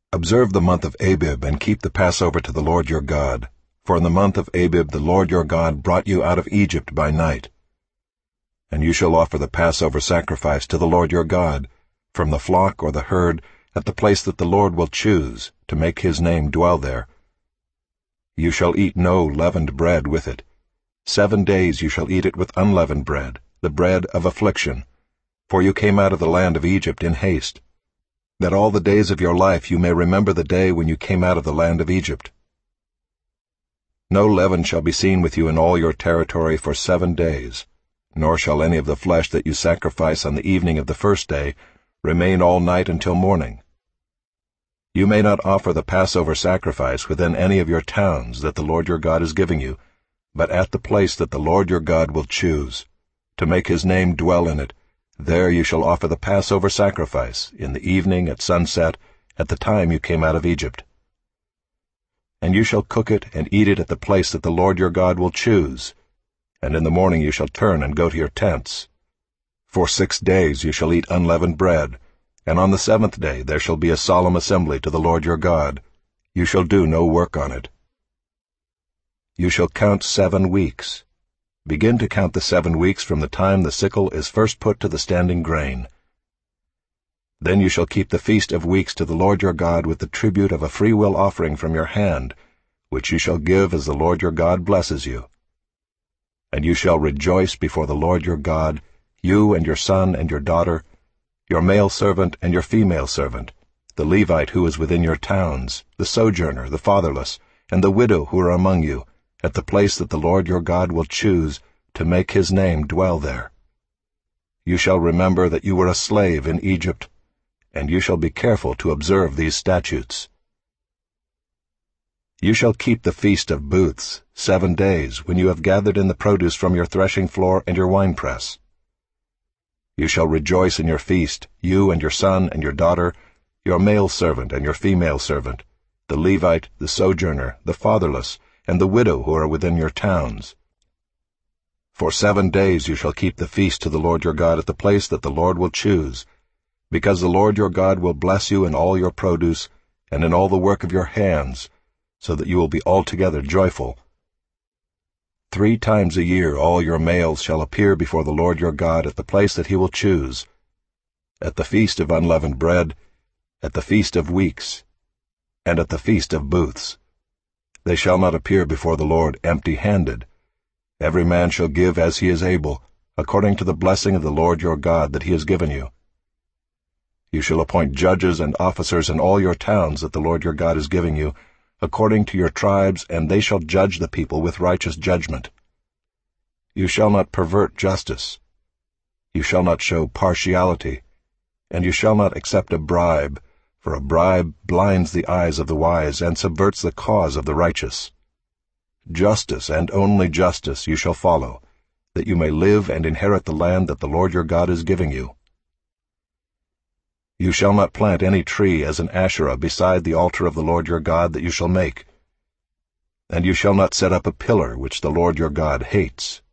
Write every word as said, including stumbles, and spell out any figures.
Observe the month of Abib, and keep the Passover to the Lord your God. For in the month of Abib the Lord your God brought you out of Egypt by night. And you shall offer the Passover sacrifice to the Lord your God, from the flock or the herd, at the place that the Lord will choose, to make his name dwell there. You shall eat no leavened bread with it. Seven days you shall eat it with unleavened bread, the bread of affliction. For you came out of the land of Egypt in haste, that all the days of your life you may remember the day when you came out of the land of Egypt. No leaven shall be seen with you in all your territory for seven days, nor shall any of the flesh that you sacrifice on the evening of the first day remain all night until morning. You may not offer the Passover sacrifice within any of your towns that the Lord your God is giving you, but at the place that the Lord your God will choose, to make his name dwell in it. There you shall offer the Passover sacrifice, in the evening at sunset, at the time you came out of Egypt. And you shall cook it and eat it at the place that the Lord your God will choose, and in the morning you shall turn and go to your tents. For six days you shall eat unleavened bread, and on the seventh day there shall be a solemn assembly to the Lord your God. You shall do no work on it. You shall count seven weeks. Begin to count the seven weeks from the time the sickle is first put to the standing grain. Then you shall keep the feast of weeks to the Lord your God with the tribute of a freewill offering from your hand, which you shall give as the Lord your God blesses you. And you shall rejoice before the Lord your God, you and your son and your daughter, your male servant and your female servant, the Levite who is within your towns, the sojourner, the fatherless, and the widow who are among you, at the place that the Lord your God will choose to make his name dwell there. You shall remember that you were a slave in Egypt, and you shall be careful to observe these statutes. You shall keep the Feast of Booths seven days, when you have gathered in the produce from your threshing floor and your winepress. You shall rejoice in your feast, you and your son and your daughter, your male servant and your female servant, the Levite, the sojourner, the fatherless, and the widow who are within your towns. For seven days you shall keep the feast to the Lord your God at the place that the Lord will choose, because the Lord your God will bless you in all your produce and in all the work of your hands, so that you will be altogether joyful. Three times a year all your males shall appear before the Lord your God at the place that he will choose, at the feast of unleavened bread, at the feast of weeks, and at the feast of booths. They shall not appear before the Lord empty-handed. Every man shall give as he is able, according to the blessing of the Lord your God that he has given you. You shall appoint judges and officers in all your towns that the Lord your God is giving you, according to your tribes, and they shall judge the people with righteous judgment. You shall not pervert justice. You shall not show partiality, and you shall not accept a bribe, for a bribe blinds the eyes of the wise and subverts the cause of the righteous. Justice and only justice you shall follow, that you may live and inherit the land that the Lord your God is giving you. You shall not plant any tree as an Asherah beside the altar of the Lord your God that you shall make. And you shall not set up a pillar which the Lord your God hates.